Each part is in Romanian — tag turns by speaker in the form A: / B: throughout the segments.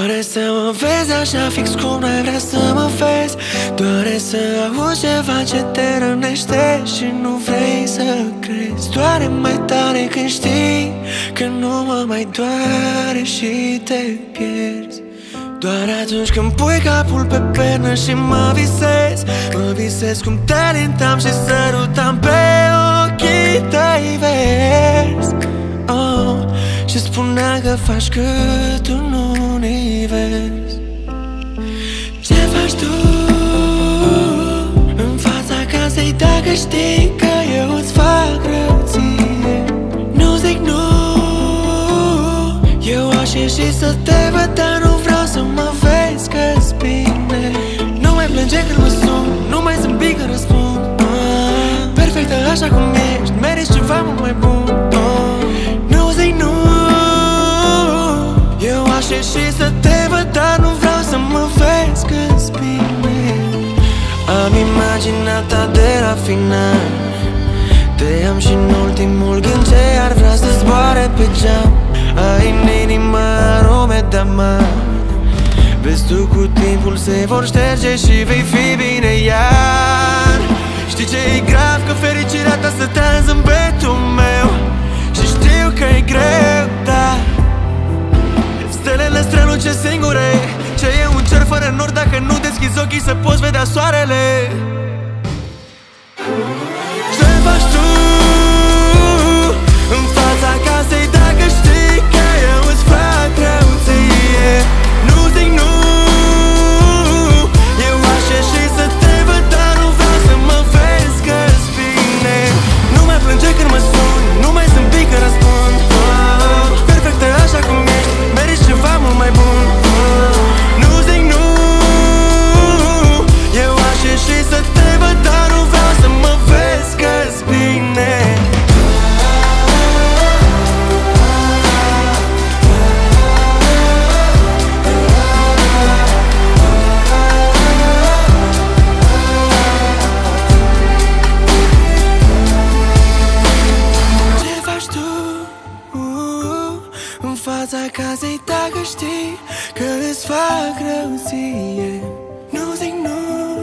A: Doare să mă vezi așa fix cum n-ai vrea să mă vezi. Doare să auzi ceva ce te rănește și nu vrei să crezi. Doare mai tare când știi că nu mă mai doare și te pierzi. Doar atunci când pui capul pe pernă și mă visez cum te lintam și sărutam pe ochii tăi verzi. Și spunea că faci cât un univers. Ce faci tu în fața casei dacă știi că eu îți fac rău ție? Nu zic nu, eu aș ieși să te văd, dar nu vreau să mă vezi că-ți bine. Nu mai plânge când mă sun, nu mai zâmbi când răspund. Perfectă așa cum ești, meriți ceva mult mai bun. Nu zic nu, eu aș ieși să te văd, dar nu vreau să mă vezi că-ți bine. Am imaginea ta de la final, te am și în ultimul gând ce ar vrea să zboare pe geam. Ai în inimă arume de amar, vezi tu cu timpul se vor șterge și vei fi bine iar. Știi ce e grav? Că fericirea ta stătea în zâmbetul meu. Și știu că e greu, dar stelele străluce singure. Ce e un cer fără nori dacă nu deschizi ochii să poți vedea soarele? Ce faci tu în fața casei dacă știi că eu îți fac rău ție? Nu zic nu, eu aș ieși să te văd, dar nu vreau să mă vezi că-ți bine. Nu mai plânge când mă spun, nu mai zâmbi când răspund. Perfectă așa cum ești, meriți ceva mult mai bun. Nu zic nu, eu aș ieși să te văd, dar nu vreau să mă vezi că-ți bine. În fața casei dacă știi că îți fac rău ție? Nu zic nu,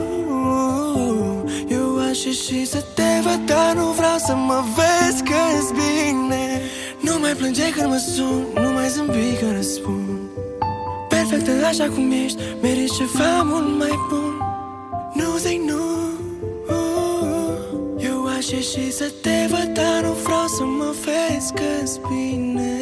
A: eu aș ieși să te văd, dar nu vreau să mă vezi că-ți bine. Nu mai plânge când mă sun, nu mai zâmbi când răspund. Perfectă așa cum ești, meriți ceva mult mai bun. Nu zic nu, eu aș ieși să te văd, dar nu vreau să mă vezi că-ți bine.